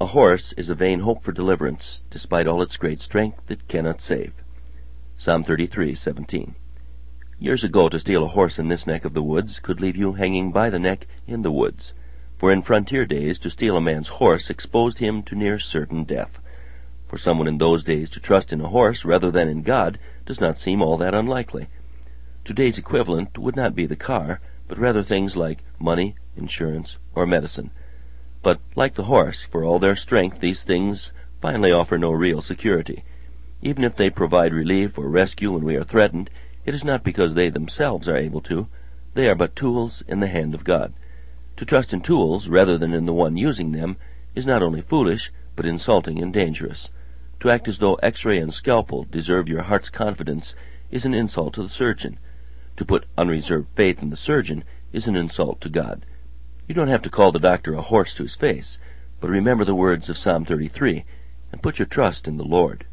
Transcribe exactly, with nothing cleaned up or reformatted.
A horse is a vain hope for deliverance, despite all its great strength it cannot save. Psalm thirty-three, seventeen. Years ago, to steal a horse in this neck of the woods could leave you hanging by the neck in the woods, for in frontier days to steal a man's horse exposed him to near certain death. For someone in those days to trust in a horse rather than in God does not seem all that unlikely. Today's equivalent would not be the car, but rather things like money, insurance, or medicine. But, like the horse, for all their strength, these things finally offer no real security. Even if they provide relief or rescue when we are threatened, it is not because they themselves are able to. They are but tools in the hand of God. To trust in tools rather than in the one using them is not only foolish, but insulting and dangerous. To act as though X-ray and scalpel deserve your heart's confidence is an insult to the surgeon. To put unreserved faith in the surgeon is an insult to God. You don't have to call the doctor a horse to his face, but remember the words of Psalm thirty-three, and put your trust in the Lord.